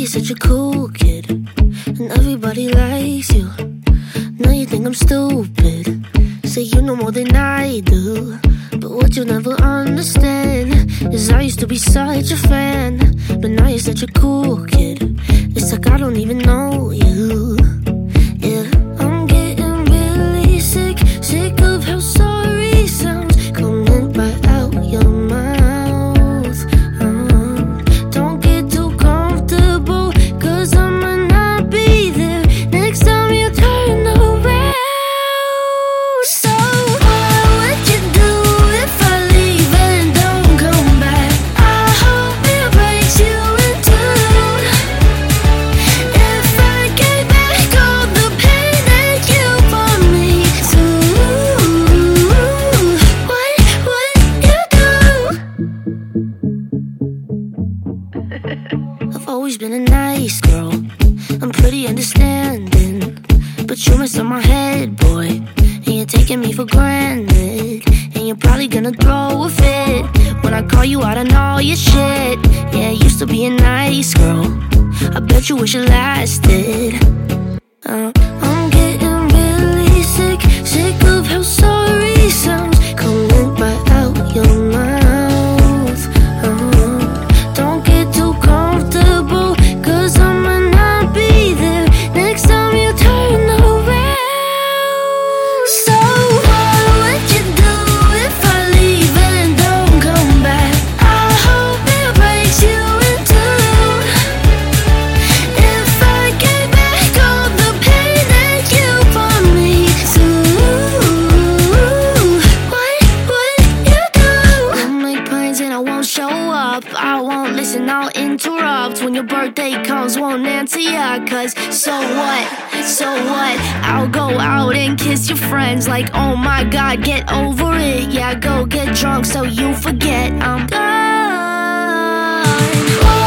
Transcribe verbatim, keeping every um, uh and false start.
you're such a cool kid, and everybody likes you. Now you think I'm stupid. Say you know more than I do. But what you'll never understand is I used to be such a fan, but now you're such a cool kid. It's like I don't even know you. Yeah, I'm getting really sick, sick of how sorry sounds coming right out your mouth. uh, Don't get too comfortable, cause I'ma not be there next time you turn around. So what would you do if I leave and don't come back? I hope it breaks you in two. If I gave back all the pain that you put me through, what would you do? I've always been a nice girl, I'm pretty understanding, but you mess up my head, boy, and you're taking me for granted. And you're probably gonna throw a fit when I call you out on all your shit. Yeah, I used to be a nice girl, I bet you wish it lasted. uh, I'm getting really sick, sick of how sorry sounds coming right out your mouth. uh, Don't get too comfortable, cause I'ma not be there next time you turn around. So what would you do if I leave and don't come back? I hope it breaks you in two. If I gave back all the pain that you put me through, what would you do? I'll make plans and I won't show up, I won't listen, I'll interrupt. When your birthday comes, won't answer ya, cause so what, so what? I'll go out and kiss your friends like, oh my god, get over it. Yeah, go get drunk so you forget I'm gone.